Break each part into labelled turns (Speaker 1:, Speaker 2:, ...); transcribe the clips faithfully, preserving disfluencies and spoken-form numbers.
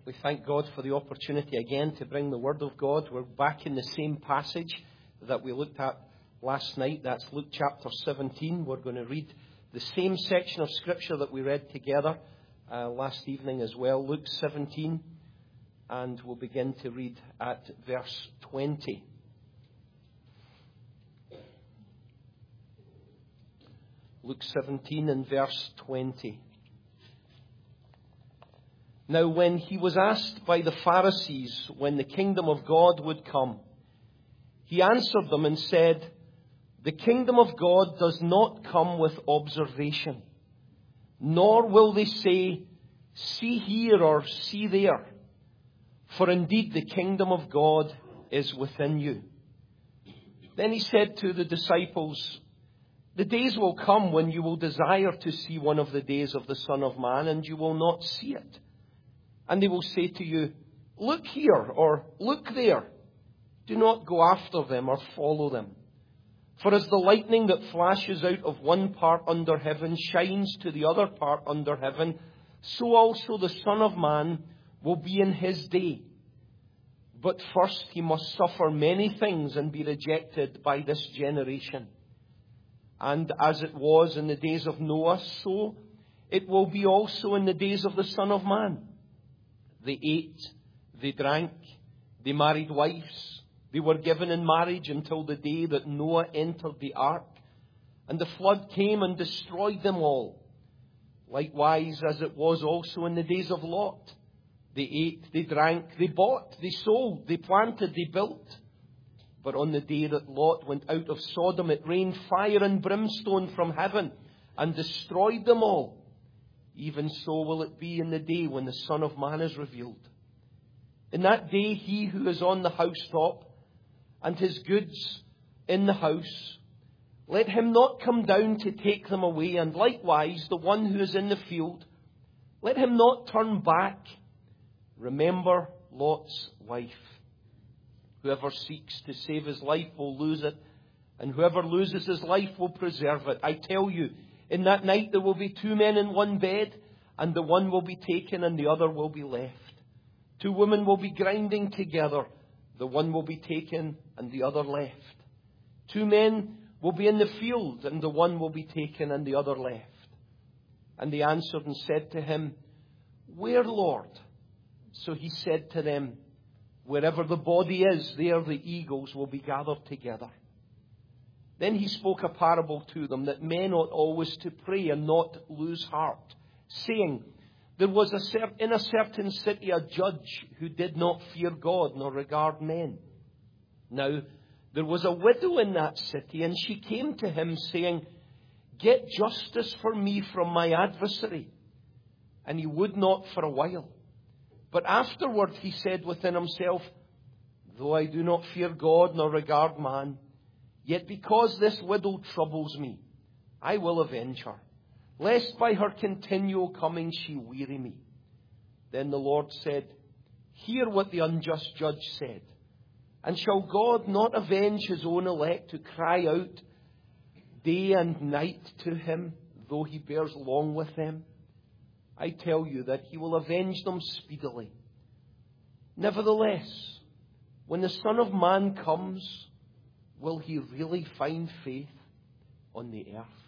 Speaker 1: We thank God for the opportunity again to bring the Word of God. We're back in the same passage that we looked at last night. That's Luke chapter seventeen. We're going to read the same section of Scripture that we read together uh, last evening as well. Luke seventeen. And we'll begin to read at verse twenty. Luke seventeen and verse twenty. Now when he was asked by the Pharisees when the kingdom of God would come, he answered them and said, "The kingdom of God does not come with observation, nor will they say, 'See here,' or 'See there.' For indeed the kingdom of God is within you." Then he said to the disciples, "The days will come when you will desire to see one of the days of the Son of Man, and you will not see it. And they will say to you, 'Look here,' or 'Look there.' Do not go after them or follow them. For as the lightning that flashes out of one part under heaven shines to the other part under heaven, so also the Son of Man will be in his day. But first he must suffer many things and be rejected by this generation. And as it was in the days of Noah, so it will be also in the days of the Son of Man. They ate, they drank, they married wives. They were given in marriage until the day that Noah entered the ark, and the flood came and destroyed them all. Likewise, as it was also in the days of Lot. They ate, they drank, they bought, they sold, they planted, they built. But on the day that Lot went out of Sodom, it rained fire and brimstone from heaven and destroyed them all. Even so will it be in the day when the Son of Man is revealed. In that day, he who is on the housetop and his goods in the house, let him not come down to take them away. And likewise, the one who is in the field, let him not turn back. Remember Lot's wife. Whoever seeks to save his life will lose it, and whoever loses his life will preserve it. I tell you, in that night there will be two men in one bed, and the one will be taken and the other will be left. Two women will be grinding together, the one will be taken and the other left. Two men will be in the field, and the one will be taken and the other left. And they answered and said to him, "Where, Lord?" So he said to them, "Wherever the body is, there the eagles will be gathered together." Then he spoke a parable to them, that men ought always to pray and not lose heart, saying, "There was a cer- in a certain city a judge who did not fear God nor regard men. Now there was a widow in that city, and she came to him, saying, 'Get justice for me from my adversary.' And he would not for a while. But afterward he said within himself, 'Though I do not fear God nor regard man, yet because this widow troubles me, I will avenge her, lest by her continual coming she weary me.' Then the Lord said, 'Hear what the unjust judge said. And shall God not avenge his own elect who cry out day and night to him, though he bears long with them? I tell you that he will avenge them speedily. Nevertheless, when the Son of Man comes, will he really find faith on the earth?'"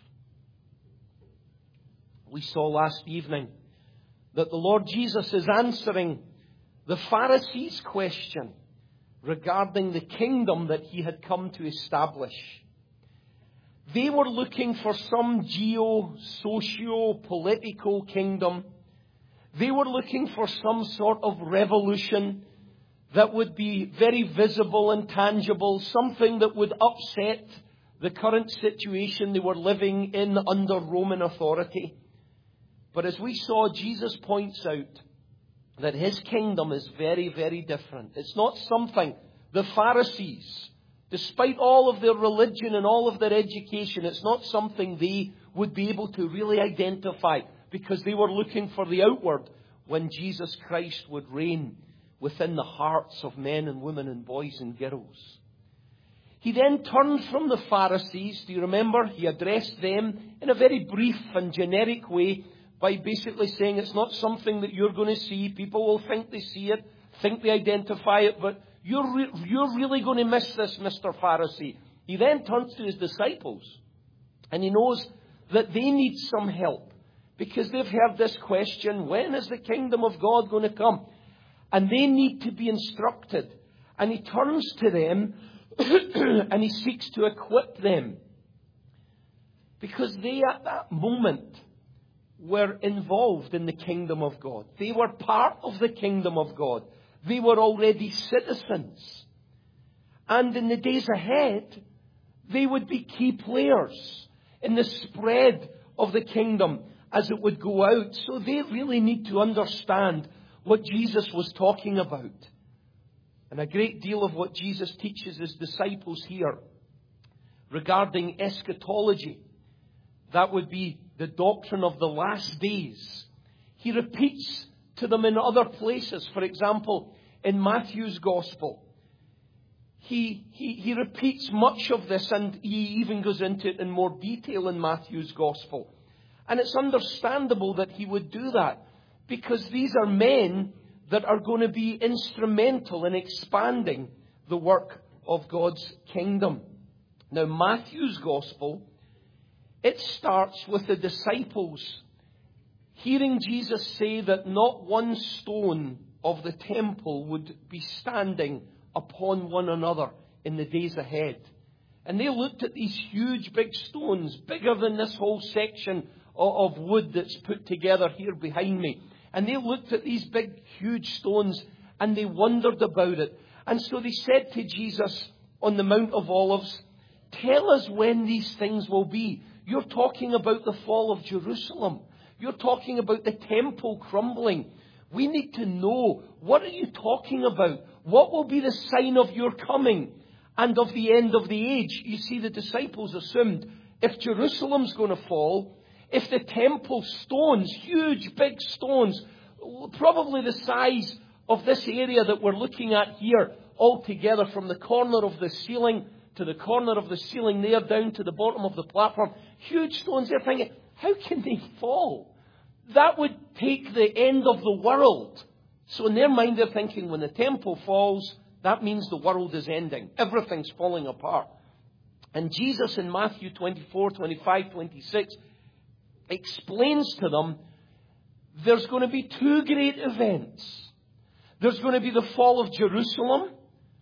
Speaker 1: We saw last evening that the Lord Jesus is answering the Pharisees' question regarding the kingdom that he had come to establish. They were looking for some geo-socio-political kingdom. They were looking for some sort of revolution that would be very visible and tangible, something that would upset the current situation they were living in under Roman authority. But as we saw, Jesus points out that his kingdom is very, very different. It's not something the Pharisees, despite all of their religion and all of their education, it's not something they would be able to really identify, because they were looking for the outward when Jesus Christ would reign within the hearts of men and women and boys and girls. He then turned from the Pharisees. Do you remember? He addressed them in a very brief and generic way by basically saying it's not something that you're going to see. People will think they see it, think they identify it, but you're, re- you're really going to miss this, Mister Pharisee. He then turns to his disciples, and he knows that they need some help, because they've heard this question, when is the kingdom of God going to come? And they need to be instructed. And he turns to them and he seeks to equip them. Because they at that moment were involved in the kingdom of God. They were part of the kingdom of God. They were already citizens. And in the days ahead, they would be key players in the spread of the kingdom as it would go out. So they really need to understand what Jesus was talking about. And a great deal of what Jesus teaches his disciples here regarding eschatology, that would be the doctrine of the last days, he repeats to them in other places. For example, in Matthew's Gospel, he, he, he repeats much of this, and he even goes into it in more detail in Matthew's Gospel. And it's understandable that he would do that, because these are men that are going to be instrumental in expanding the work of God's kingdom. Now, Matthew's Gospel, it starts with the disciples hearing Jesus say that not one stone of the temple would be standing upon one another in the days ahead. And they looked at these huge big stones, bigger than this whole section of wood that's put together here behind me. And they looked at these big, huge stones, and they wondered about it. And so they said to Jesus on the Mount of Olives, tell us when these things will be. You're talking about the fall of Jerusalem. You're talking about the temple crumbling. We need to know, what are you talking about? What will be the sign of your coming and of the end of the age? You see, the disciples assumed if Jerusalem's going to fall, if the temple stones, huge big stones, probably the size of this area that we're looking at here, all together from the corner of the ceiling to the corner of the ceiling there down to the bottom of the platform, huge stones, they're thinking, how can they fall? That would take the end of the world. So in their mind they're thinking, when the temple falls, that means the world is ending. Everything's falling apart. And Jesus in Matthew twenty-four, twenty-five, twenty-six explains to them there's going to be two great events. There's going to be the fall of Jerusalem,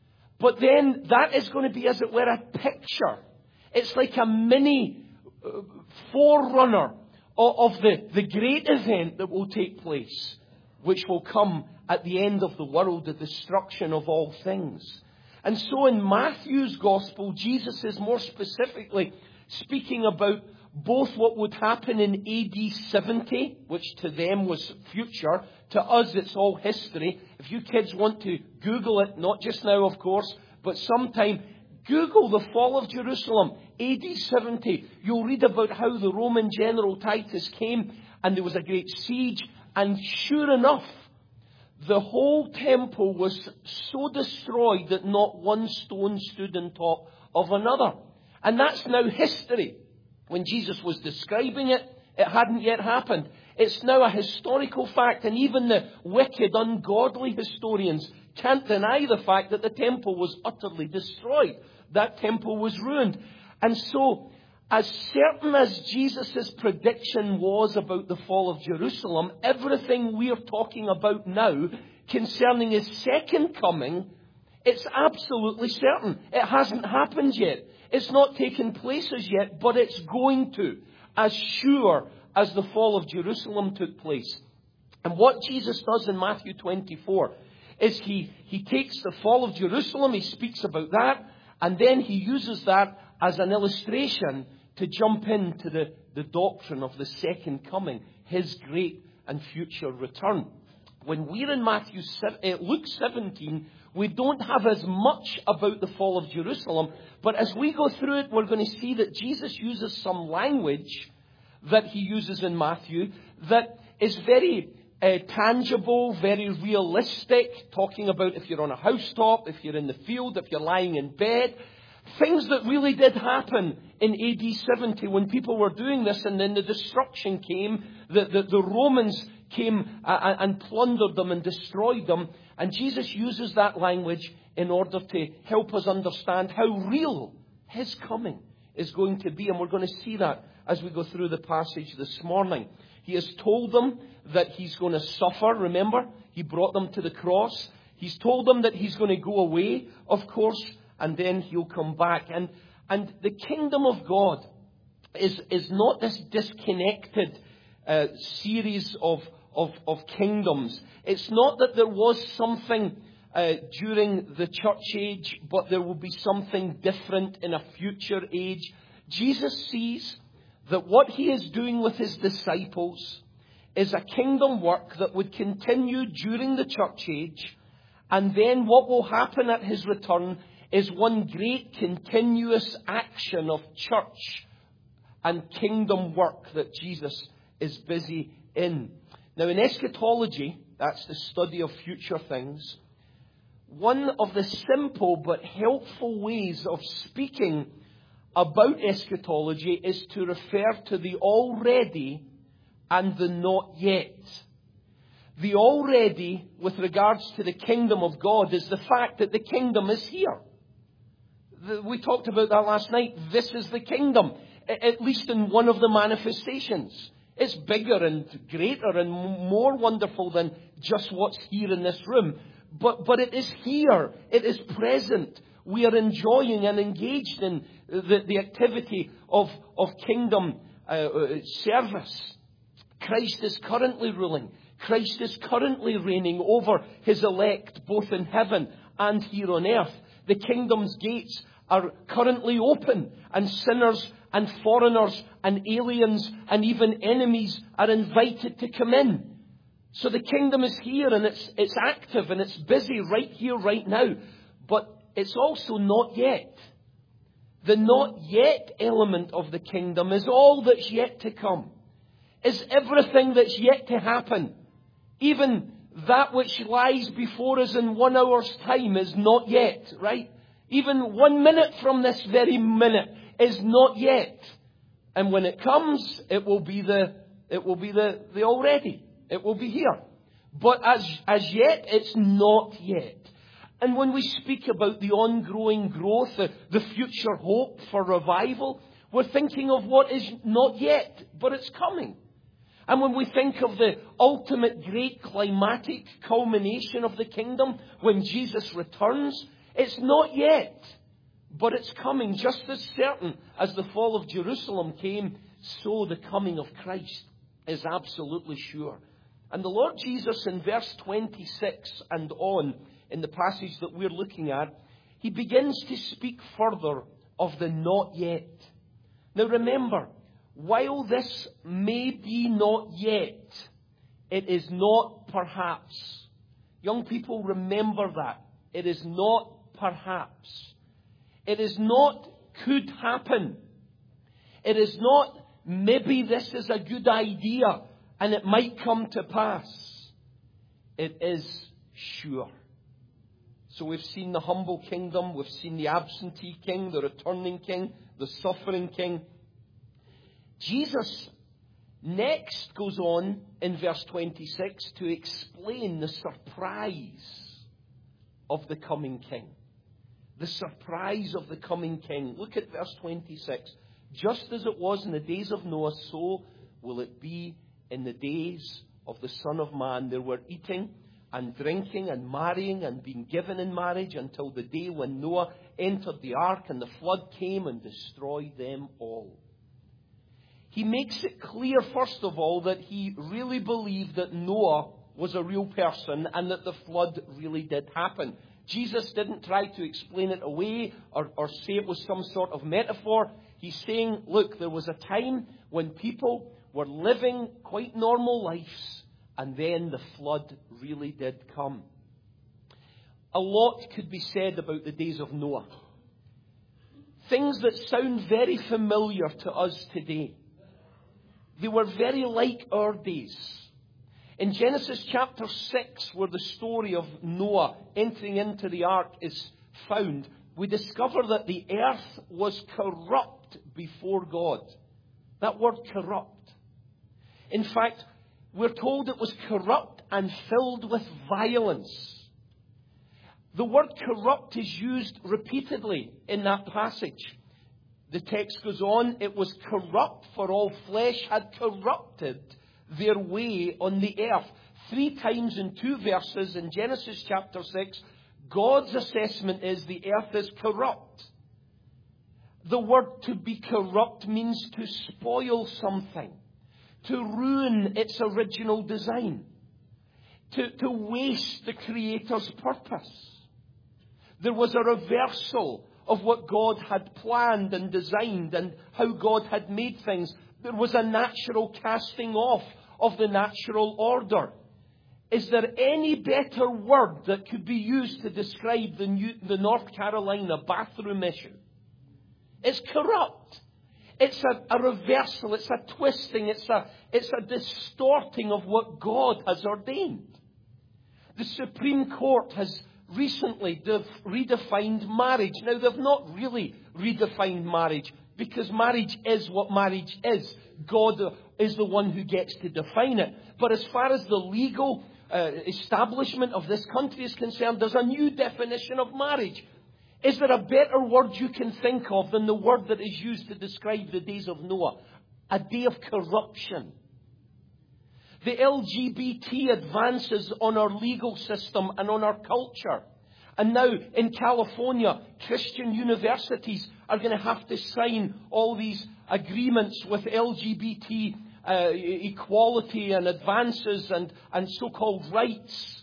Speaker 1: but then that is going to be, as it were, a picture. It's like a mini uh, forerunner of, of the, the great event that will take place, which will come at the end of the world, the destruction of all things. And so in Matthew's Gospel, Jesus is more specifically speaking about both what would happen in A D seventy, which to them was future. To us, it's all history. If you kids want to Google it, not just now, of course, but sometime, Google the fall of Jerusalem, A D seventy. You'll read about how the Roman general Titus came and there was a great siege. And sure enough, the whole temple was so destroyed that not one stone stood on top of another. And that's now history. When Jesus was describing it, it hadn't yet happened. It's now a historical fact, and even the wicked, ungodly historians can't deny the fact that the temple was utterly destroyed. That temple was ruined. And so, as certain as Jesus' prediction was about the fall of Jerusalem, everything we're talking about now concerning his second coming, it's absolutely certain. It hasn't happened yet. It's not taken place as yet, but it's going to, as sure as the fall of Jerusalem took place. And what Jesus does in Matthew twenty-four is he, he takes the fall of Jerusalem, he speaks about that, and then he uses that as an illustration to jump into the, the doctrine of the second coming, his great and future return. When we're in Matthew, uh, Luke seventeen, we don't have as much about the fall of Jerusalem, but as we go through it, we're going to see that Jesus uses some language that he uses in Matthew that is very uh, tangible, very realistic, talking about if you're on a housetop, if you're in the field, if you're lying in bed, Things that really did happen in A D seventy when people were doing this, and then the destruction came, the, the, the Romans came and, and plundered them and destroyed them. And Jesus uses that language in order to help us understand how real His coming is going to be. And we're going to see that as we go through the passage this morning. He has told them that He's going to suffer. Remember, He brought them to the cross. He's told them that He's going to go away, of course, and then He'll come back. And and the kingdom of God is, is not this disconnected uh, series of, of, of kingdoms. It's not that there was something uh, during the church age, but there will be something different in a future age. Jesus sees that what He is doing with His disciples is a kingdom work that would continue during the church age. And then what will happen at His return is one great continuous action of church and kingdom work that Jesus is busy in. Now, in eschatology, that's the study of future things, one of the simple but helpful ways of speaking about eschatology is to refer to the already and the not yet. The already, with regards to the kingdom of God, is the fact that the kingdom is here. We talked about that last night. This is the kingdom, at least in one of the manifestations. It's bigger and greater and more wonderful than just what's here in this room. But, but it is here. It is present. We are enjoying and engaged in the, the activity of, of kingdom uh, service. Christ is currently ruling. Christ is currently reigning over His elect, both in heaven and here on earth. The kingdom's gates are currently open, and sinners and foreigners and aliens and even enemies are invited to come in. So the kingdom is here, and it's, it's active and it's busy right here, right now. But it's also not yet. The not yet element of the kingdom is all that's yet to come. Is everything that's yet to happen. Even that which lies before us in one hour's time is not yet, right? Even one minute from this very minute is not yet. And when it comes, it will be the, it will be the, the already. It will be here. But as, as yet, it's not yet. And when we speak about the ongoing growth, the, the future hope for revival, we're thinking of what is not yet, but it's coming. And when we think of the ultimate great climatic culmination of the kingdom, when Jesus returns, it's not yet, but it's coming. Just as certain as the fall of Jerusalem came, so the coming of Christ is absolutely sure. And the Lord Jesus, in verse twenty-six and on, in the passage that we're looking at, He begins to speak further of the not yet. Now remember, while this may be not yet, it is not perhaps. Young people, remember that. It is not perhaps. It is not could happen. It is not maybe this is a good idea and it might come to pass. It is sure. So we've seen the humble kingdom. We've seen the absentee king, the returning king, the suffering king. Jesus next goes on in verse twenty-six to explain the surprise of the coming king. The surprise of the coming king. Look at verse twenty-six. Just as it was in the days of Noah, so will it be in the days of the Son of Man. They were eating and drinking and marrying and being given in marriage until the day when Noah entered the ark and the flood came and destroyed them all. He makes it clear, first of all, that he really believed that Noah was a real person and that the flood really did happen. Jesus didn't try to explain it away or, or say it was some sort of metaphor. He's saying, look, there was a time when people were living quite normal lives, and then the flood really did come. A lot could be said about the days of Noah. Things that sound very familiar to us today. They were very like our days. In Genesis chapter six, where the story of Noah entering into the ark is found, we discover that the earth was corrupt before God. That word corrupt. In fact, we're told it was corrupt and filled with violence. The word corrupt is used repeatedly in that passage. The text goes on, it was corrupt, for all flesh had corrupted their way on the earth. Three times in two verses in Genesis chapter six, God's assessment is the earth is corrupt. The word to be corrupt means to spoil something, to ruin its original design, to, to waste the Creator's purpose. There was a reversal of what God had planned and designed and how God had made things. There was a natural casting off of the natural order. Is there any better word that could be used to describe the, New, the North Carolina bathroom issue? It's corrupt. It's a, a reversal. It's a twisting. It's a, it's a distorting of what God has ordained. The Supreme Court has recently de- redefined marriage. Now, they've not really redefined marriage, because marriage is what marriage is. God is the one who gets to define it. But as far as the legal uh, establishment of this country is concerned, there's a new definition of marriage. Is there a better word you can think of than the word that is used to describe the days of Noah? A day of corruption. The L G B T advances on our legal system and on our culture. And now in California, Christian universities are going to have to sign all these agreements with L G B T uh, equality and advances and, and so-called rights.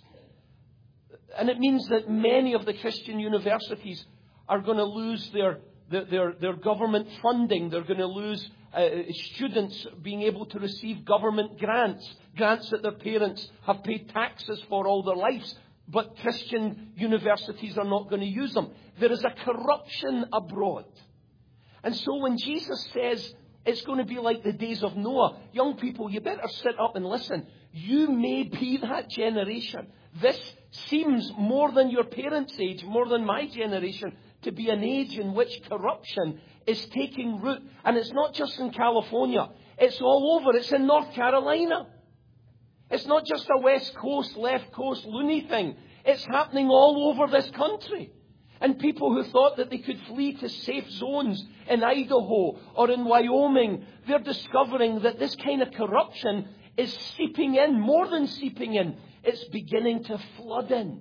Speaker 1: And it means that many of the Christian universities are going to lose their, their, their, their government funding. They're going to lose uh, students being able to receive government grants, grants that their parents have paid taxes for all their lives. But Christian universities are not going to use them. There is a corruption abroad. And so when Jesus says it's going to be like the days of Noah, young people, you better sit up and listen. You may be that generation. This seems more than your parents' age, more than my generation, to be an age in which corruption is taking root. And it's not just in California. It's all over. It's in North Carolina. It's not just a West Coast, left coast loony thing. It's happening all over this country. And people who thought that they could flee to safe zones in Idaho or in Wyoming, they're discovering that this kind of corruption is seeping in, more than seeping in. It's beginning to flood in.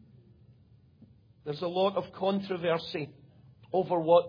Speaker 1: There's a lot of controversy over what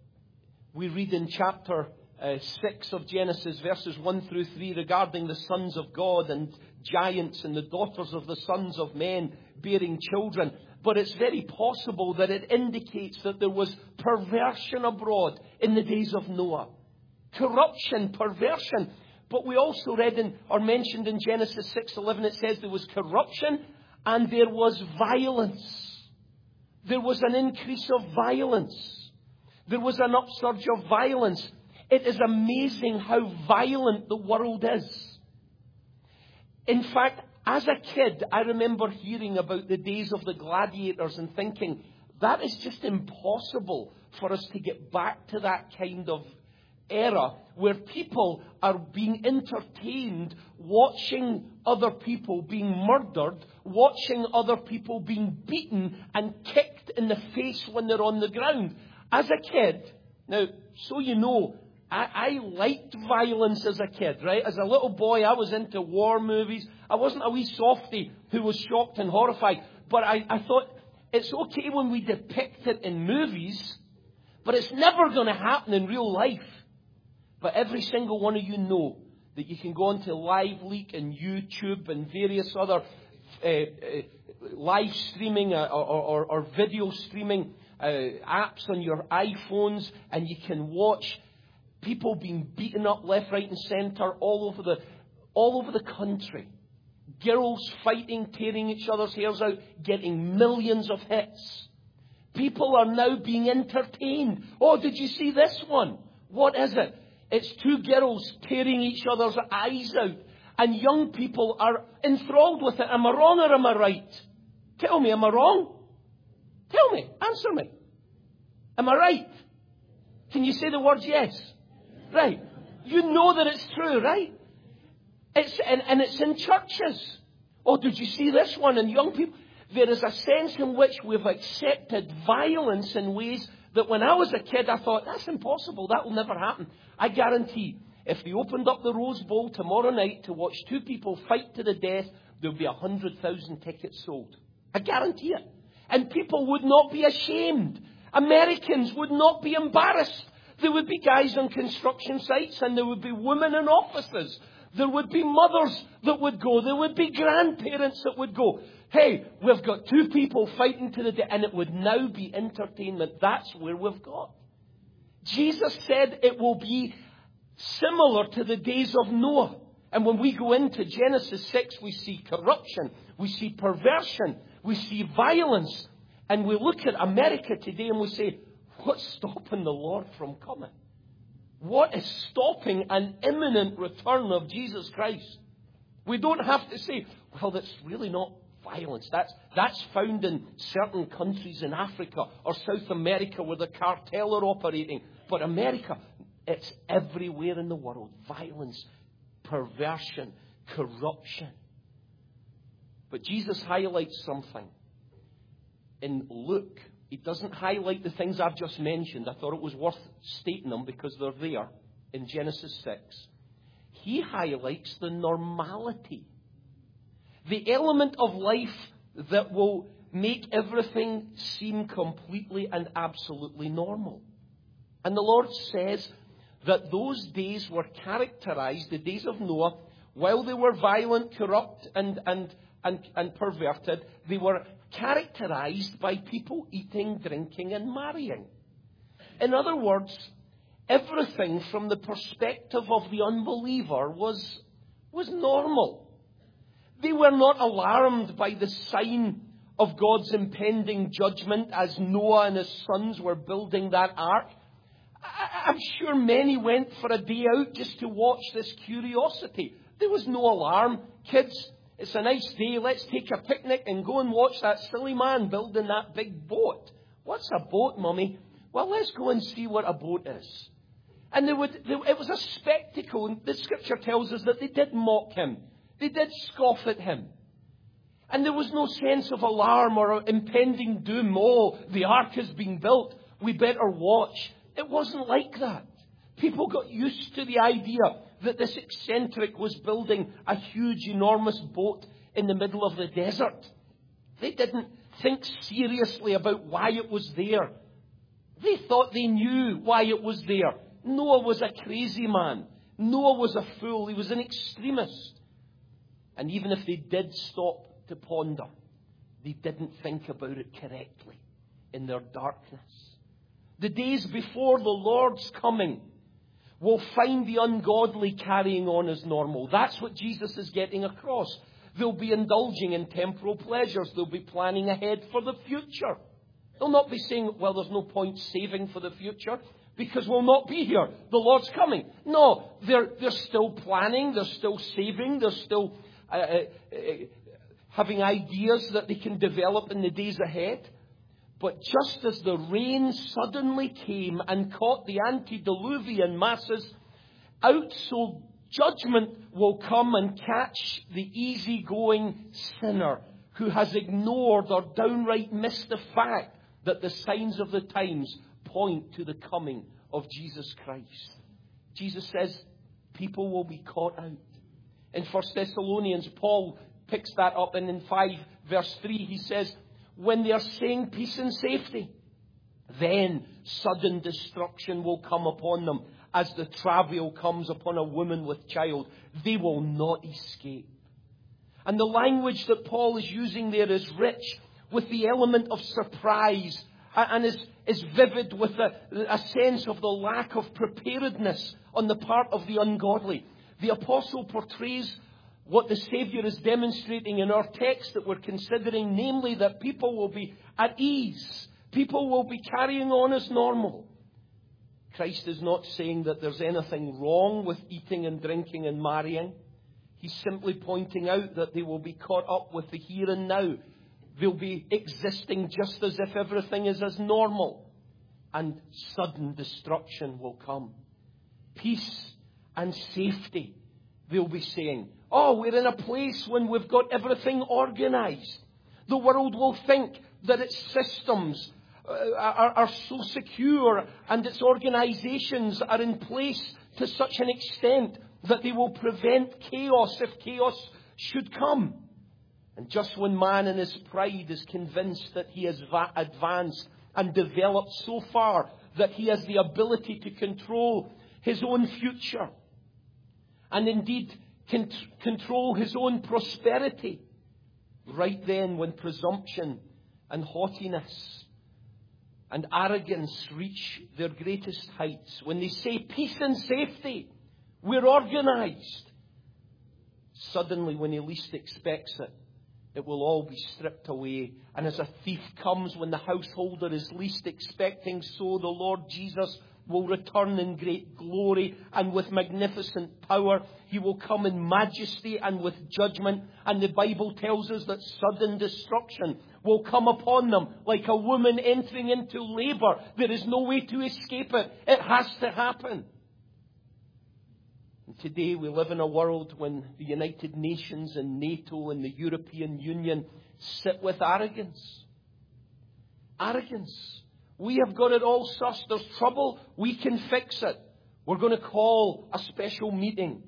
Speaker 1: we read in chapter uh, six of Genesis, verses one through three, regarding the sons of God and giants and the daughters of the sons of men bearing children. But it's very possible that it indicates that there was perversion abroad in the days of Noah. Corruption, perversion. But we also read in, or mentioned in Genesis six eleven, it says there was corruption and there was violence. There was an increase of violence. There was an upsurge of violence. It is amazing how violent the world is. In fact, as a kid, I remember hearing about the days of the gladiators and thinking, that is just impossible for us to get back to that kind of era where people are being entertained watching other people being murdered, watching other people being beaten and kicked in the face when they're on the ground. As a kid, now, so you know, I, I liked violence as a kid, right? As a little boy, I was into war movies. I wasn't a wee softy who was shocked and horrified. But I, I thought, it's okay when we depict it in movies, but it's never going to happen in real life. But every single one of you know that you can go onto LiveLeak and YouTube and various other uh, uh, live streaming or, or, or video streaming uh, apps on your iPhones, and you can watch people being beaten up left, right and centre all over the all over the country. Girls fighting, tearing each other's hairs out, getting millions of hits. People are now being entertained. Oh, did you see this one? What is it? It's two girls tearing each other's eyes out. And young people are enthralled with it. Am I wrong or am I right? Tell me, am I wrong? Tell me. Answer me. Am I right? Can you say the words yes? Right. You know that it's true, right? It's, and, and it's in churches. Oh, did you see this one? And young people, there is a sense in which we've accepted violence in ways that when I was a kid, I thought, that's impossible. That will never happen. I guarantee, if they opened up the Rose Bowl tomorrow night to watch two people fight to the death, there'll be a hundred thousand tickets sold. I guarantee it. And people would not be ashamed. Americans would not be embarrassed. There would be guys on construction sites, and there would be women in offices. There would be mothers that would go. There would be grandparents that would go. Hey, we've got two people fighting to the death, and it would now be entertainment. That's where we've got. Jesus said it will be similar to the days of Noah. And when we go into Genesis six, we see corruption, we see perversion, we see violence. And we look at America today and we say, what's stopping the Lord from coming? What is stopping an imminent return of Jesus Christ? We don't have to say, well, that's really not violence. That's, that's found in certain countries in Africa or South America where the cartel are operating. But America, it's everywhere in the world. Violence, perversion, corruption. But Jesus highlights something. In Luke, he doesn't highlight the things I've just mentioned. I thought it was worth stating them because they're there in Genesis six. He highlights the normality. The element of life that will make everything seem completely and absolutely normal. And the Lord says that those days were characterized, the days of Noah, while they were violent, corrupt, and, and, and, and perverted, they were characterized by people eating, drinking, and marrying. In other words, everything from the perspective of the unbeliever was, was normal. They were not alarmed by the sign of God's impending judgment as Noah and his sons were building that ark. I'm sure many went for a day out just to watch this curiosity. There was no alarm. Kids, it's a nice day. Let's take a picnic and go and watch that silly man building that big boat. What's a boat, Mummy? Well, let's go and see what a boat is. And they would, they, it was a spectacle. And the scripture tells us that they did mock him. They did scoff at him. And there was no sense of alarm or impending doom. Oh, the ark is being built. We better watch. It wasn't like that. People got used to the idea that this eccentric was building a huge, enormous boat in the middle of the desert. They didn't think seriously about why it was there. They thought they knew why it was there. Noah was a crazy man. Noah was a fool. He was an extremist. And even if they did stop to ponder, they didn't think about it correctly in their darkness. The days before the Lord's coming will find the ungodly carrying on as normal. That's what Jesus is getting across. They'll be indulging in temporal pleasures. They'll be planning ahead for the future. They'll not be saying, well, there's no point saving for the future because we'll not be here. The Lord's coming. No, they're, they're still planning. They're still saving. They're still uh, uh, uh, having ideas that they can develop in the days ahead. But just as the rain suddenly came and caught the antediluvian masses out, so judgment will come and catch the easygoing sinner who has ignored or downright missed the fact that the signs of the times point to the coming of Jesus Christ. Jesus says people will be caught out. In First Thessalonians, Paul picks that up, and in five verse three he says, when they are saying peace and safety, then sudden destruction will come upon them as the travail comes upon a woman with child. They will not escape. And the language that Paul is using there is rich with the element of surprise and is, is vivid with a, a sense of the lack of preparedness on the part of the ungodly. The apostle portrays what the Savior is demonstrating in our text that we're considering, namely that people will be at ease. People will be carrying on as normal. Christ is not saying that there's anything wrong with eating and drinking and marrying. He's simply pointing out that they will be caught up with the here and now. They'll be existing just as if everything is as normal. and sudden destruction will come. Peace and safety, they'll be saying. Oh, we're in a place when we've got everything organized. The world will think that its systems uh, are, are so secure and its organizations are in place to such an extent that they will prevent chaos if chaos should come. And just when man in his pride is convinced that he has va- advanced and developed so far that he has the ability to control his own future and indeed can t- control his own prosperity, right then when presumption and haughtiness and arrogance reach their greatest heights, when they say peace and safety, we're organized, suddenly when he least expects it, it will all be stripped away. And as a thief comes when the householder is least expecting, so the Lord Jesus will return in great glory and with magnificent power. He will come in majesty and with judgment. And the Bible tells us that sudden destruction will come upon them like a woman entering into labor. There is no way to escape it. It has to happen. And today we live in a world when the United Nations and NATO and the European Union sit with arrogance. Arrogance. We have got it all sussed. There's trouble. We can fix it. We're going to call a special meeting.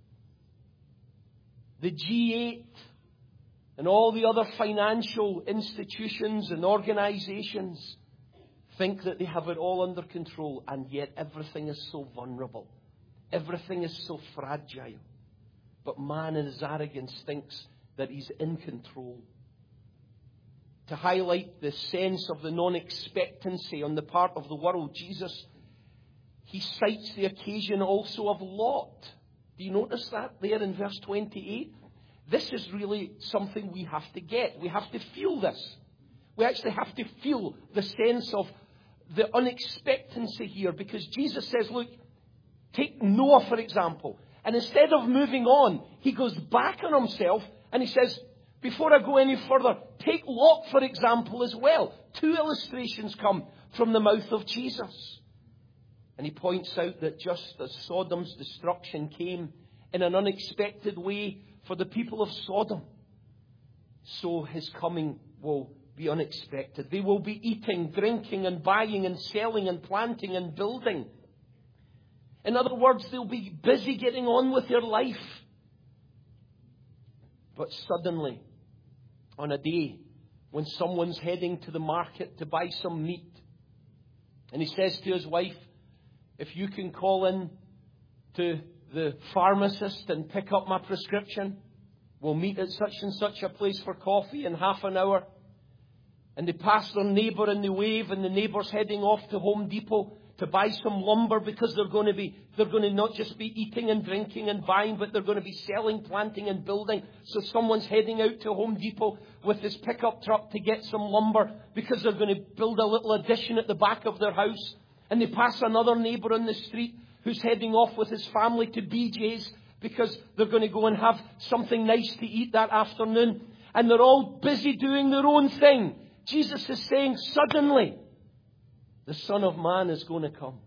Speaker 1: The G eight and all the other financial institutions and organizations think that they have it all under control, and yet everything is so vulnerable. Everything is so fragile. But man in his arrogance thinks that he's in control. To highlight the sense of the non-expectancy on the part of the world, Jesus, he cites the occasion also of Lot. Do you notice that there in verse twenty-eight? This is really something we have to get. We have to feel this. We actually have to feel the sense of the unexpectancy here, because Jesus says, look, take Noah, for example. And instead of moving on, he goes back on himself and he says, before I go any further, take Lot, for example, as well. Two illustrations come from the mouth of Jesus. And he points out that just as Sodom's destruction came in an unexpected way for the people of Sodom, so his coming will be unexpected. They will be eating, drinking, and buying, and selling, and planting, and building. In other words, they'll be busy getting on with their life. But suddenly, on a day when someone's heading to the market to buy some meat, and he says to his wife, if you can call in to the pharmacist and pick up my prescription, we'll meet at such and such a place for coffee in half an hour. And they pass their neighbour and they wave, and the neighbour's heading off to Home Depot to buy some lumber, because they're going to be, they're going to not just be eating and drinking and buying, but they're going to be selling, planting and building. So someone's heading out to Home Depot with this pickup truck to get some lumber, because they're going to build a little addition at the back of their house. And they pass another neighbour on the street who's heading off with his family to B J's, because they're going to go and have something nice to eat that afternoon. And they're all busy doing their own thing. Jesus is saying, suddenly, the Son of Man is going to come.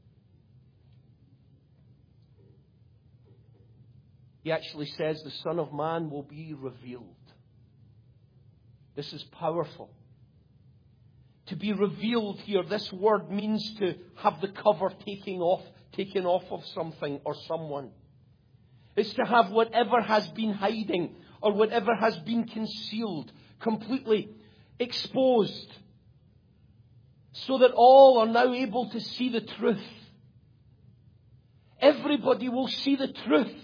Speaker 1: He actually says the Son of Man will be revealed. This is powerful. To be revealed here, this word means to have the cover taken off, taken off of something or someone. It's to have whatever has been hiding or whatever has been concealed completely exposed, so that all are now able to see the truth. Everybody will see the truth.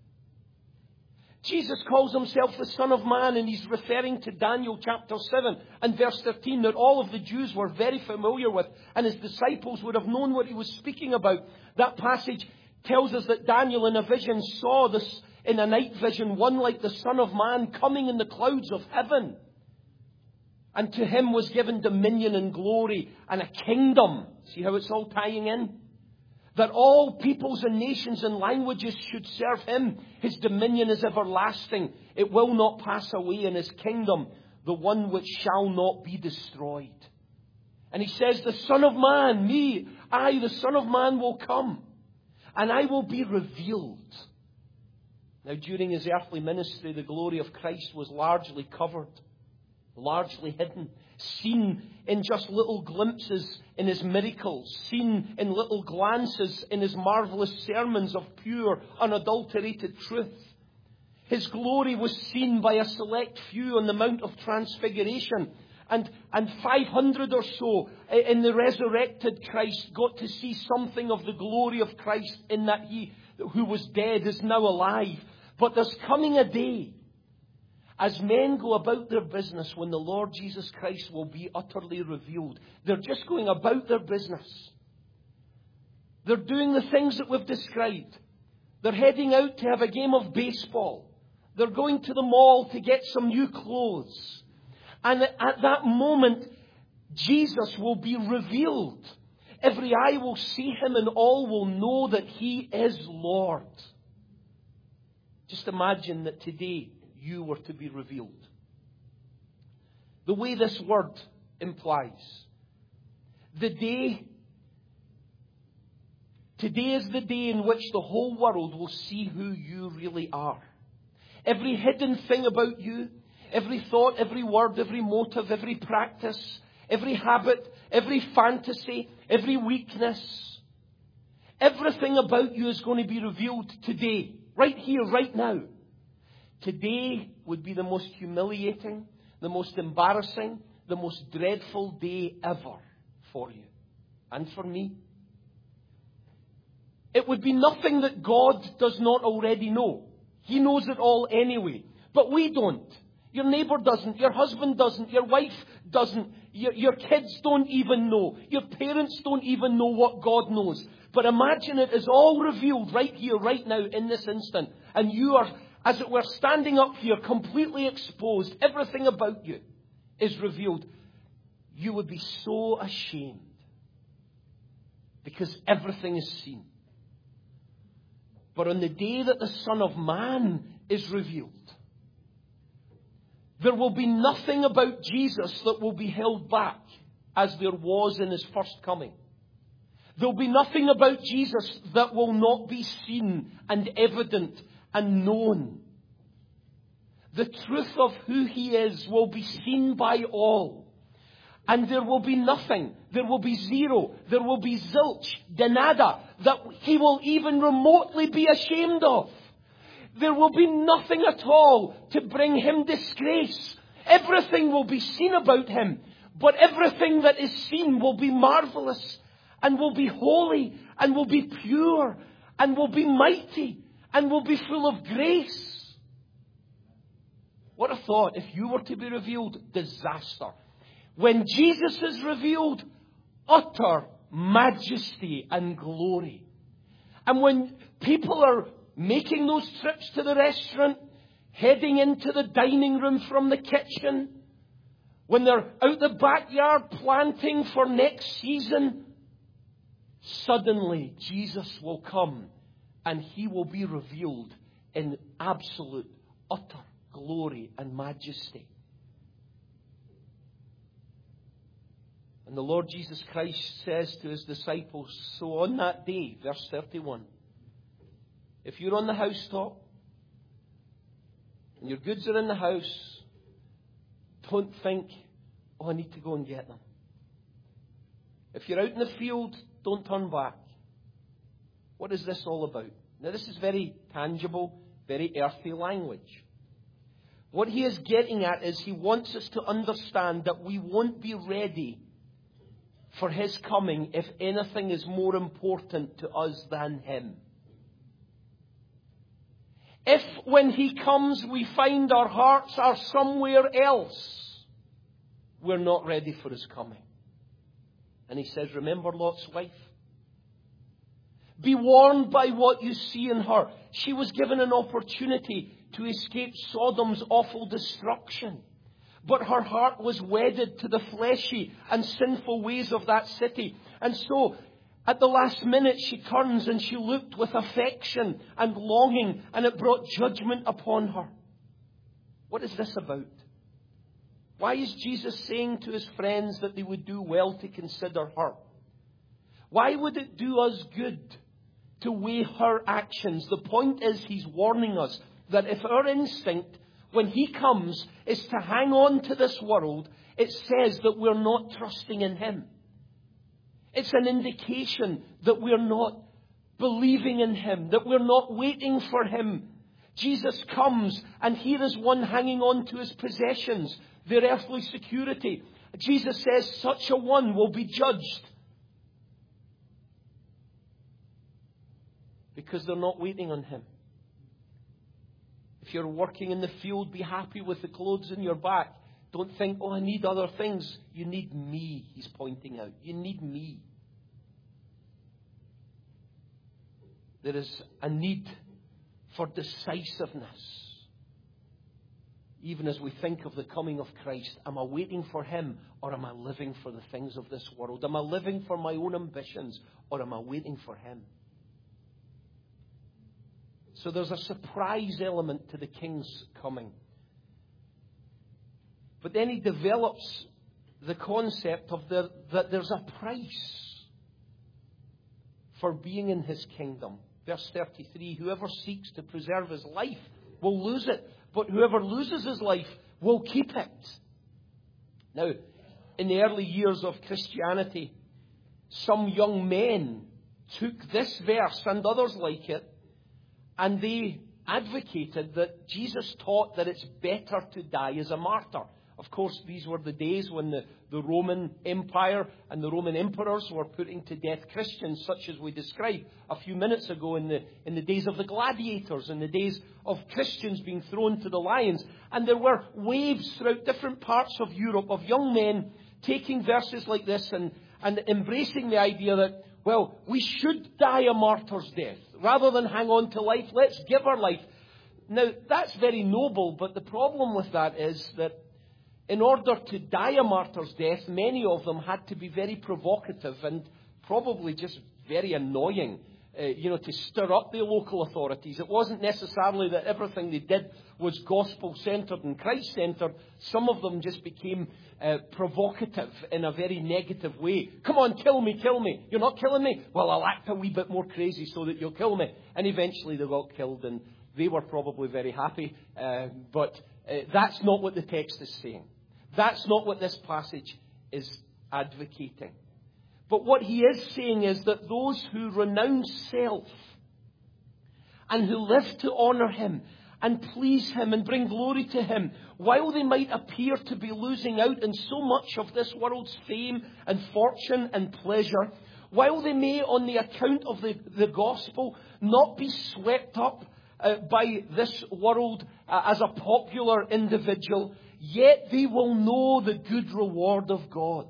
Speaker 1: Jesus calls himself the Son of Man, and he's referring to Daniel chapter seven and verse thirteen that all of the Jews were very familiar with, and his disciples would have known what he was speaking about. That passage tells us that Daniel in a vision saw this, in a night vision, one like the Son of Man coming in the clouds of heaven. And to him was given dominion and glory and a kingdom. See how it's all tying in? That all peoples and nations and languages should serve him. His dominion is everlasting. It will not pass away, in his kingdom, the one which shall not be destroyed. And he says, the Son of Man, me, I, the Son of Man will come, and I will be revealed. Now, during his earthly ministry, the glory of Christ was largely covered, largely hidden, seen in just little glimpses in his miracles, seen in little glances in his marvelous sermons of pure, unadulterated truth. His glory was seen by a select few on the Mount of Transfiguration, and, and five hundred or so in the resurrected Christ got to see something of the glory of Christ, in that he who was dead is now alive. But there's coming a day, as men go about their business, when the Lord Jesus Christ will be utterly revealed. They're just going about their business. They're doing the things that we've described. They're heading out to have a game of baseball. They're going to the mall to get some new clothes. And at that moment, Jesus will be revealed. Every eye will see him, and all will know that he is Lord. Just imagine that today you were to be revealed. The way this word implies. The day, today is the day in which the whole world will see who you really are. Every hidden thing about you, every thought, every word, every motive, every practice, every habit, every fantasy, every weakness, everything about you is going to be revealed today. Right here, right now. Today would be the most humiliating, the most embarrassing, the most dreadful day ever for you and for me. It would be nothing that God does not already know. He knows it all anyway. But we don't. Your neighbour doesn't. Your husband doesn't. Your wife doesn't. Your, your kids don't even know. Your parents don't even know what God knows. But imagine it is all revealed right here, right now, in this instant. And you are, as it were, standing up here, completely exposed. Everything about you is revealed. You would be so ashamed. Because everything is seen. But on the day that the Son of Man is revealed, there will be nothing about Jesus that will be held back, as there was in his first coming. There will be nothing about Jesus that will not be seen and evident and known. The truth of who he is will be seen by all. And there will be nothing, there will be zero, there will be zilch, de nada, that he will even remotely be ashamed of. There will be nothing at all to bring him disgrace. Everything will be seen about him, but everything that is seen will be marvelous, and will be holy, and will be pure, and will be mighty, and will be full of grace. What a thought. If you were to be revealed, disaster. When Jesus is revealed, utter majesty and glory. And when people are making those trips to the restaurant, heading into the dining room from the kitchen, when they're out the backyard planting for next season, suddenly Jesus will come and he will be revealed in absolute, utter glory and majesty. And the Lord Jesus Christ says to his disciples, so on that day, verse thirty-one, if you're on the housetop and your goods are in the house, don't think, oh, I need to go and get them. If you're out in the field, don't turn back. What is this all about? Now, this is very tangible, very earthy language. What he is getting at is he wants us to understand that we won't be ready for his coming if anything is more important to us than him. If when he comes we find our hearts are somewhere else, we're not ready for his coming. And he says, remember Lot's wife? Be warned by what you see in her. She was given an opportunity to escape Sodom's awful destruction. But her heart was wedded to the fleshy and sinful ways of that city. And so, at the last minute, she turns and she looked with affection and longing, and it brought judgment upon her. What is this about? Why is Jesus saying to his friends that they would do well to consider her? Why would it do us good to weigh her actions? The point is, he's warning us that if our instinct, when he comes, is to hang on to this world, it says that we're not trusting in him. It's an indication that we're not believing in him, that we're not waiting for him. Jesus comes, and here is one hanging on to his possessions, their earthly security. Jesus says such a one will be judged because they're not waiting on him. If you're working in the field, be happy with the clothes on your back. Don't think, oh, I need other things. You need me, he's pointing out. You need me. There is a need for decisiveness. Even as we think of the coming of Christ, am I waiting for him, or am I living for the things of this world? Am I living for my own ambitions, or am I waiting for him? So there's a surprise element to the king's coming. But then he develops the concept of the, that there's a price for being in his kingdom. Verse thirty-three, whoever seeks to preserve his life will lose it, but whoever loses his life will keep it. Now, in the early years of Christianity, some young men took this verse and others like it, and they advocated that Jesus taught that it's better to die as a martyr. Of course, these were the days when the, the Roman Empire and the Roman emperors were putting to death Christians, such as we described a few minutes ago in the, in the days of the gladiators, in the days of Christians being thrown to the lions. And there were waves throughout different parts of Europe of young men taking verses like this and, and embracing the idea that, well, we should die a martyr's death. Rather than hang on to life, let's give our life. Now, that's very noble, but the problem with that is that in order to die a martyr's death, many of them had to be very provocative and probably just very annoying, uh, you know, to stir up the local authorities. It wasn't necessarily that everything they did was gospel-centered and Christ-centered. Some of them just became uh, provocative in a very negative way. Come on, kill me, kill me. You're not killing me? Well, I'll act a wee bit more crazy so that you'll kill me. And eventually they got killed, and they were probably very happy. Uh, but uh, that's not what the text is saying. That's not what this passage is advocating. But what he is saying is that those who renounce self and who live to honour him and please him and bring glory to him, while they might appear to be losing out in so much of this world's fame and fortune and pleasure, while they may, on the account of the, the gospel, not be swept up uh, by this world uh, as a popular individual, yet they will know the good reward of God.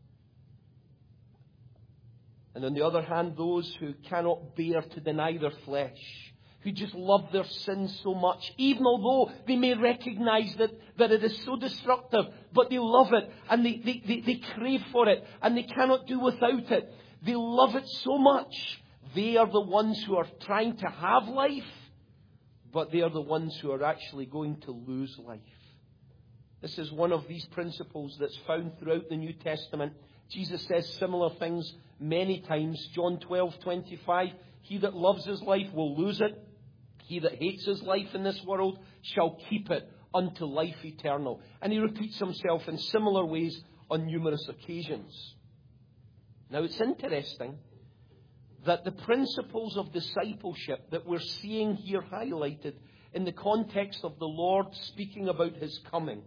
Speaker 1: And on the other hand, those who cannot bear to deny their flesh, who just love their sin so much, even although they may recognize that, that it is so destructive, but they love it and they, they, they, they crave for it and they cannot do without it. They love it so much. They are the ones who are trying to have life, but they are the ones who are actually going to lose life. This is one of these principles that's found throughout the New Testament. Jesus says similar things many times. John twelve twenty-five, he that loves his life will lose it. He that hates his life in this world shall keep it unto life eternal. And he repeats himself in similar ways on numerous occasions. Now, it's interesting that the principles of discipleship that we're seeing here highlighted in the context of the Lord speaking about his coming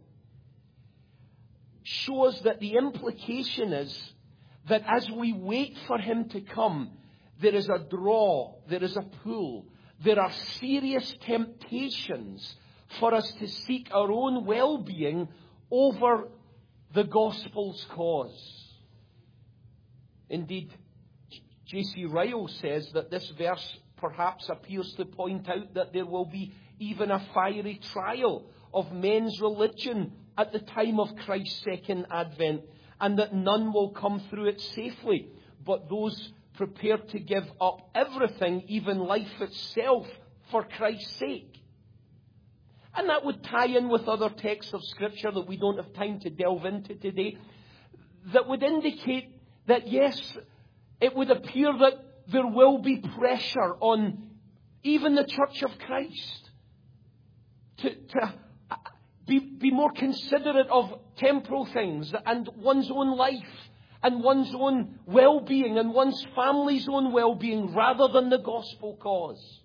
Speaker 1: shows that the implication is that as we wait for him to come, there is a draw, there is a pull, there are serious temptations for us to seek our own well-being over the gospel's cause. Indeed, J C Ryle says that this verse perhaps appears to point out that there will be even a fiery trial of men's religion at the time of Christ's second advent, and that none will come through it safely, but those prepared to give up everything, even life itself, for Christ's sake. And that would tie in with other texts of Scripture that we don't have time to delve into today, that would indicate that, yes, it would appear that there will be pressure on even the Church of Christ to, to be, be more considerate of temporal things and one's own life and one's own well-being and one's family's own well-being rather than the gospel cause.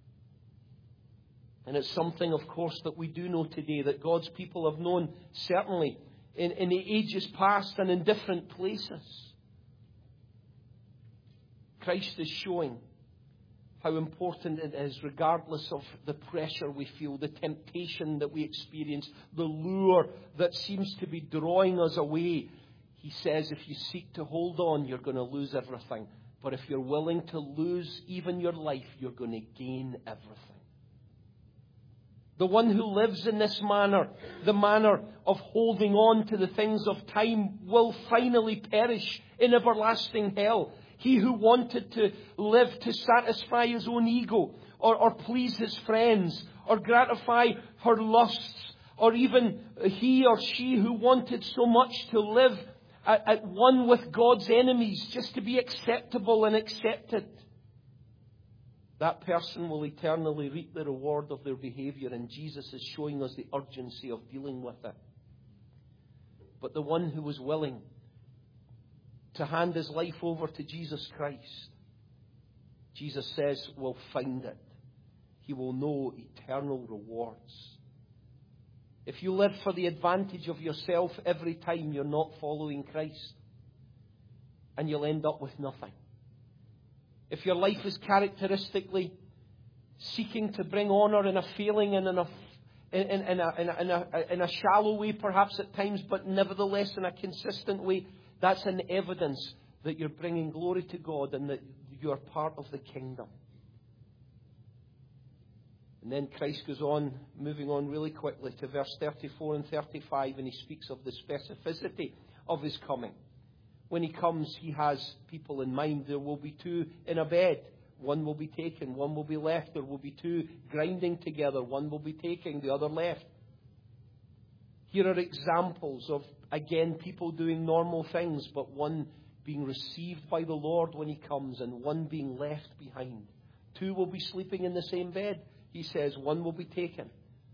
Speaker 1: And it's something, of course, that we do know today, that God's people have known certainly in, in the ages past and in different places. Christ is showing how important it is, regardless of the pressure we feel, the temptation that we experience, the lure that seems to be drawing us away. He says, if you seek to hold on, you're going to lose everything. But if you're willing to lose even your life, you're going to gain everything. The one who lives in this manner, the manner of holding on to the things of time, will finally perish in everlasting hell. He who wanted to live to satisfy his own ego, or, or please his friends, or gratify her lusts, or even he or she who wanted so much to live at, at one with God's enemies, just to be acceptable and accepted, that person will eternally reap the reward of their behavior, and Jesus is showing us the urgency of dealing with it. But the one who was willing to hand his life over to Jesus Christ, Jesus says, will find it. He will know eternal rewards. If you live for the advantage of yourself every time, you're not following Christ, and you'll end up with nothing. If your life is characteristically seeking to bring honour in a failing and in a, in, in, in, a, in, a, in, a, in a shallow way perhaps at times, but nevertheless in a consistent way, that's an evidence that you're bringing glory to God and that you are part of the kingdom. And then Christ goes on, moving on really quickly to verse thirty-four and thirty-five, and he speaks of the specificity of his coming. When he comes, he has people in mind. There will be two in a bed. One will be taken, one will be left. There will be two grinding together. One will be taken, the other left. Here are examples of, again, people doing normal things, but one being received by the Lord when he comes and one being left behind. Two will be sleeping in the same bed. He says one will be taken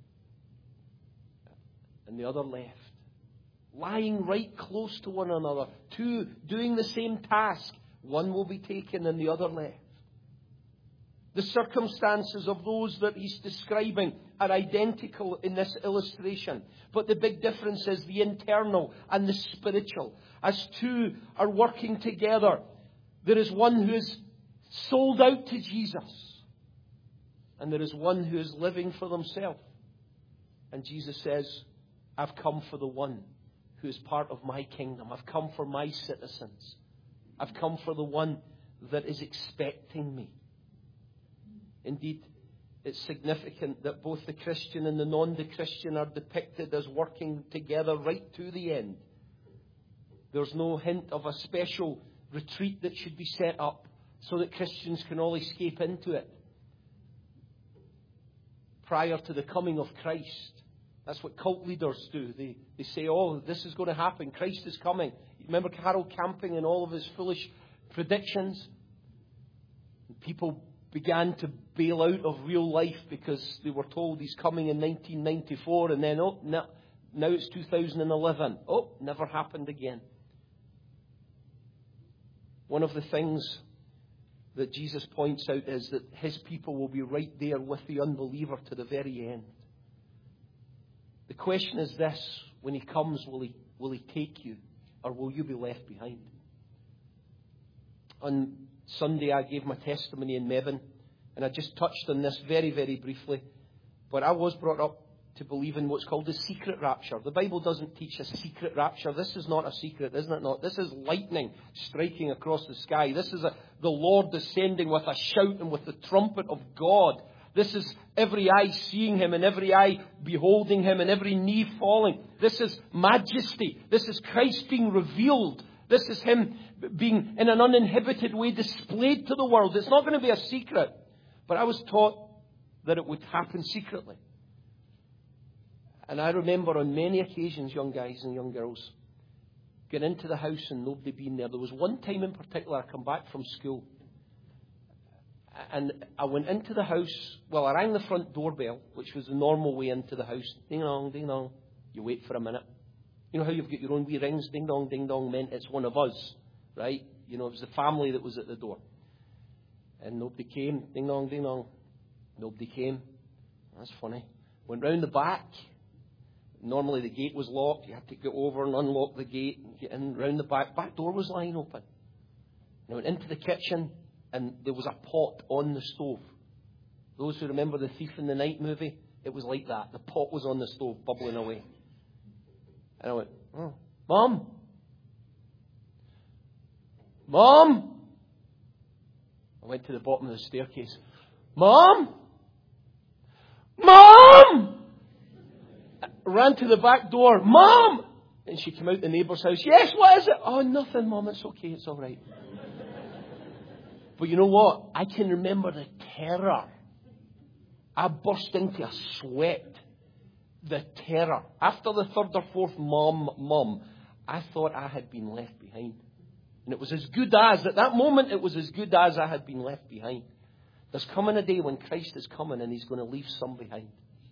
Speaker 1: and the other left. Lying right close to one another. Two doing the same task. One will be taken and the other left. The circumstances of those that he's describing are identical in this illustration. But the big difference is the internal and the spiritual. As two are working together, there is one who is sold out to Jesus. And there is one who is living for themselves. And Jesus says, I've come for the one who is part of my kingdom. I've come for my citizens. I've come for the one that is expecting me. Indeed, it's significant that both the Christian and the non-Christian are depicted as working together right to the end. There's no hint of a special retreat that should be set up so that Christians can all escape into it prior to the coming of Christ. That's what cult leaders do. They, they say, oh, this is going to happen. Christ is coming. Remember Harold Camping and all of his foolish predictions? People began to bail out of real life because they were told he's coming in nineteen ninety-four, and then, oh, no, now it's two thousand eleven. Oh, never happened again. One of the things that Jesus points out is that his people will be right there with the unbeliever to the very end. The question is this: when he comes, will he, will he take you, or will you be left behind? On Sunday, I gave my testimony in Mebane, and I just touched on this very, very briefly. But I was brought up to believe in what's called the secret rapture. The Bible doesn't teach a secret rapture. This is not a secret, isn't it not? This is lightning striking across the sky. This is a, the Lord descending with a shout and with the trumpet of God. This is every eye seeing him and every eye beholding him and every knee falling. This is majesty. This is Christ being revealed. This is him being in an uninhibited way displayed to the world. It's not going to be a secret. But I was taught that it would happen secretly. And I remember on many occasions, young guys and young girls, getting into the house and nobody being there. There was one time in particular, I come back from school. And I went into the house. Well, I rang the front doorbell, which was the normal way into the house. Ding dong, ding dong. You wait for a minute. You know how you've got your own wee rings? Ding dong, ding dong meant it's one of us, right? You know, it was the family that was at the door. And nobody came. Ding dong, ding dong. Nobody came. That's funny. Went round the back. Normally the gate was locked. You had to go over and unlock the gate and get in round the back. Back door was lying open. And I went into the kitchen and there was a pot on the stove. Those who remember the Thief in the Night movie, it was like that. The pot was on the stove, bubbling away. And I went, oh, Mom? Mom? I went to the bottom of the staircase. Mom? Mom! I ran to the back door. Mom! And she came out the neighbour's house. Yes, what is it? Oh, nothing, Mom. It's okay. It's all right. But you know what? I can remember the terror. I burst into a sweat. The terror. After the third or fourth Mom, Mom, I thought I had been left behind. And it was as good as, at that moment, it was as good as I had been left behind. There's coming a day when Christ is coming and He's going to leave some behind.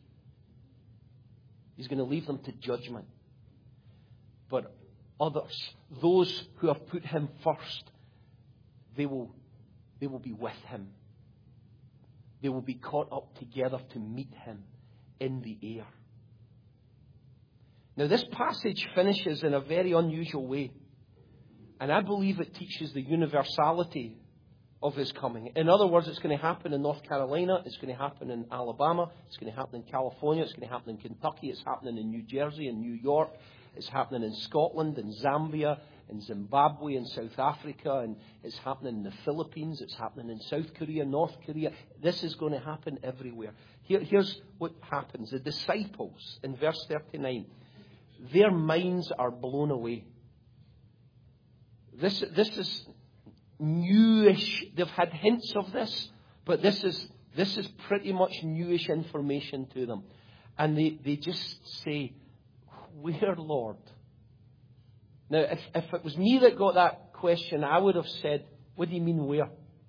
Speaker 1: He's going to leave them to judgment. But others, those who have put Him first, they will, they will be with Him. They will be caught up together to meet Him in the air. Now, this passage finishes in a very unusual way. And I believe it teaches the universality of His coming. In other words, it's going to happen in North Carolina. It's going to happen in Alabama. It's going to happen in California. It's going to happen in Kentucky. It's happening in New Jersey and New York. It's happening in Scotland and Zambia and Zimbabwe and South Africa. And it's happening in the Philippines. It's happening in South Korea, North Korea. This is going to happen everywhere. Here, here's what happens. The disciples, in verse thirty-nine, their minds are blown away. This, this is newish. They've had hints of this, but this is this is pretty much newish information to them. And they, they just say, where, Lord? Now, if, if it was me that got that question, I would have said, what do you mean where?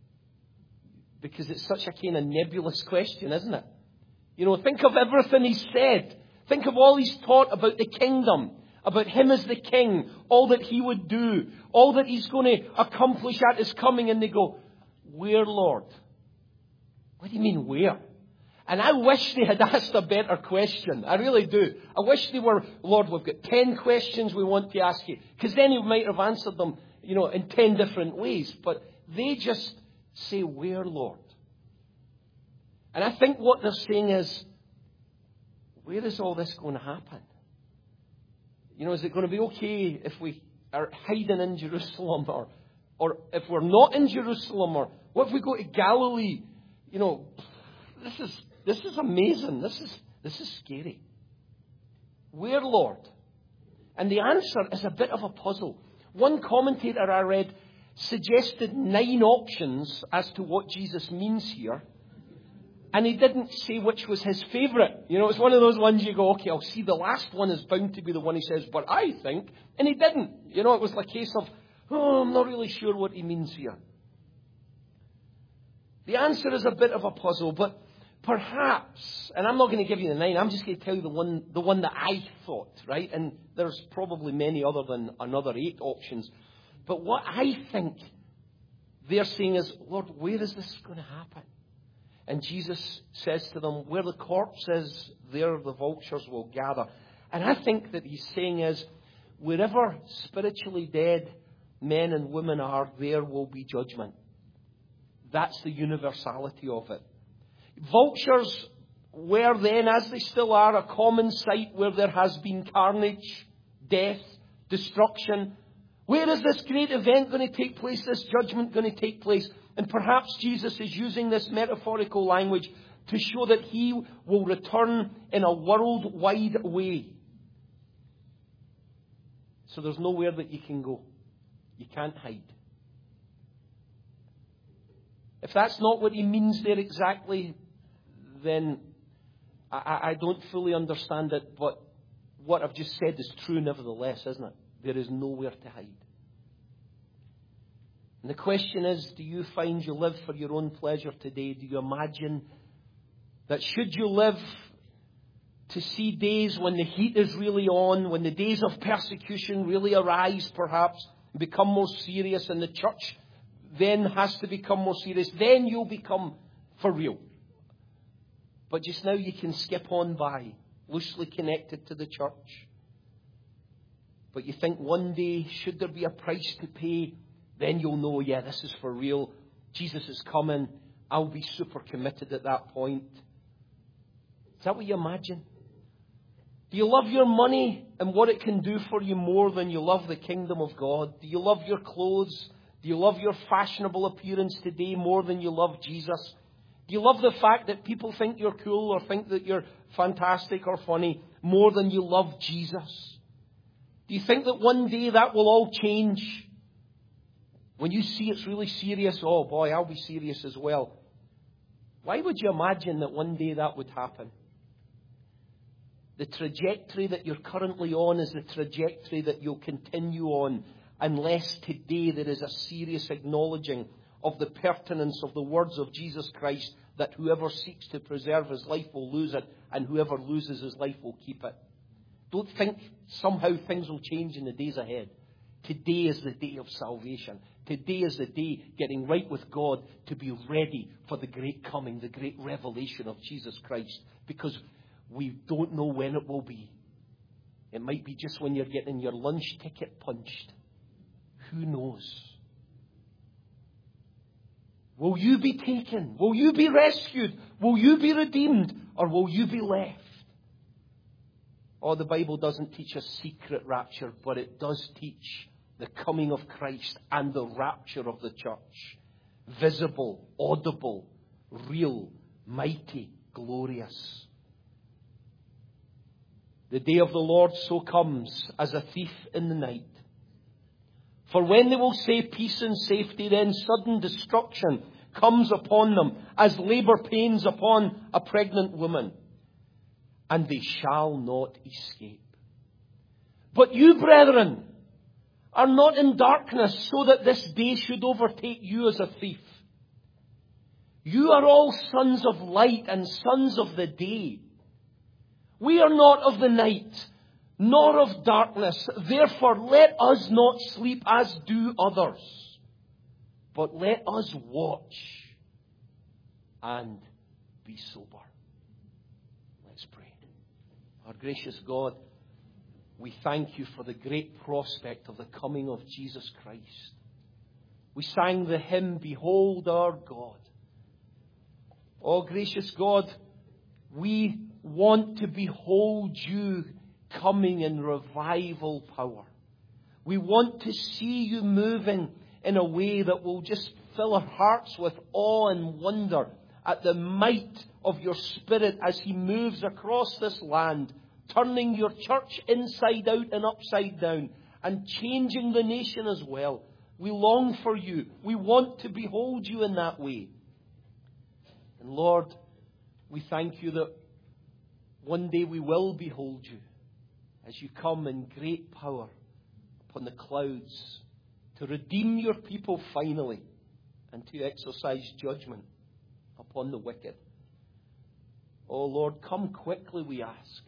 Speaker 1: Because it's such a kind of nebulous question, isn't it? You know, think of everything He's said. Think of all He's taught about the kingdom, about Him as the King, all that He would do, all that He's going to accomplish at His coming. And they go, where, Lord? What do you mean, where? And I wish they had asked a better question. I really do. I wish they were, Lord, we've got ten questions we want to ask you. Because then He might have answered them, you know, in ten different ways. But they just say, where, Lord? And I think what they're saying is, where is all this going to happen? You know, is it going to be okay if we are hiding in Jerusalem, or, or if we're not in Jerusalem, or what if we go to Galilee? You know, this is this is amazing. This is this is scary. Where, Lord? And the answer is a bit of a puzzle. One commentator I read suggested nine options as to what Jesus means here. And he didn't say which was his favourite. You know, it's one of those ones you go, okay, I'll see the last one is bound to be the one he says, but I think. And he didn't. You know, it was a case of, oh, I'm not really sure what he means here. The answer is a bit of a puzzle, but perhaps, and I'm not going to give you the nine, I'm just going to tell you the one, the one that I thought, right? And there's probably many other than another eight options. But what I think they're saying is, Lord, where is this going to happen? And Jesus says to them, where the corpse is, there the vultures will gather. And I think that He's saying is, wherever spiritually dead men and women are, there will be judgment. That's the universality of it. Vultures were then, as they still are, a common sight where there has been carnage, death, destruction. Where is this great event going to take place, this judgment going to take place? And perhaps Jesus is using this metaphorical language to show that He will return in a worldwide way. So there's nowhere that you can go. You can't hide. If that's not what He means there exactly, then I, I, I don't fully understand it, but what I've just said is true nevertheless, isn't it? There is nowhere to hide. And the question is, do you find you live for your own pleasure today? Do you imagine that should you live to see days when the heat is really on, when the days of persecution really arise perhaps, and become more serious, and the church then has to become more serious, then you'll become for real. But just now you can skip on by, loosely connected to the church. But you think one day, should there be a price to pay, then you'll know, yeah, this is for real. Jesus is coming. I'll be super committed at that point. Is that what you imagine? Do you love your money and what it can do for you more than you love the kingdom of God? Do you love your clothes? Do you love your fashionable appearance today more than you love Jesus? Do you love the fact that people think you're cool or think that you're fantastic or funny more than you love Jesus? Do you think that one day that will all change? When you see it's really serious, oh boy, I'll be serious as well. Why would you imagine that one day that would happen? The trajectory that you're currently on is the trajectory that you'll continue on unless today there is a serious acknowledging of the pertinence of the words of Jesus Christ, that whoever seeks to preserve his life will lose it, and whoever loses his life will keep it. Don't think somehow things will change in the days ahead. Today is the day of salvation. Today is the day getting right with God to be ready for the great coming, the great revelation of Jesus Christ. Because we don't know when it will be. It might be just when you're getting your lunch ticket punched. Who knows? Will you be taken? Will you be rescued? Will you be redeemed? Or will you be left? Oh, the Bible doesn't teach a secret rapture, but it does teach the coming of Christ and the rapture of the church. Visible, audible, real, mighty, glorious. The day of the Lord so comes as a thief in the night. For when they will say peace and safety, then sudden destruction comes upon them as labour pains upon a pregnant woman. And they shall not escape. But you, brethren, are not in darkness so that this day should overtake you as a thief. You are all sons of light and sons of the day. We are not of the night, nor of darkness. Therefore, let us not sleep as do others, but let us watch and be sober. Let's pray. Our gracious God, we thank you for the great prospect of the coming of Jesus Christ. We sang the hymn, Behold our God. Oh, gracious God, we want to behold you coming in revival power. We want to see you moving in a way that will just fill our hearts with awe and wonder at the might of your Spirit as he moves across this land, turning your church inside out and upside down and changing the nation as well. We long for you. We want to behold you in that way. And Lord, we thank you that one day we will behold you as you come in great power upon the clouds to redeem your people finally and to exercise judgment upon the wicked. Oh Lord, come quickly, we ask.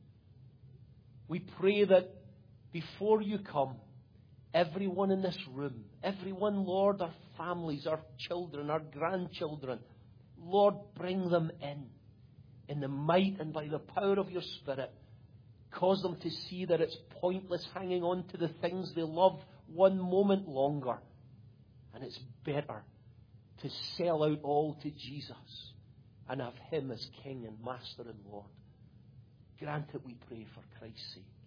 Speaker 1: We pray that before you come, everyone in this room, everyone, Lord, our families, our children, our grandchildren, Lord, bring them in, in the might and by the power of your Spirit. Cause them to see that it's pointless hanging on to the things they love one moment longer. And it's better to sell out all to Jesus and have him as King and Master and Lord. Grant it, we pray, for Christ's sake.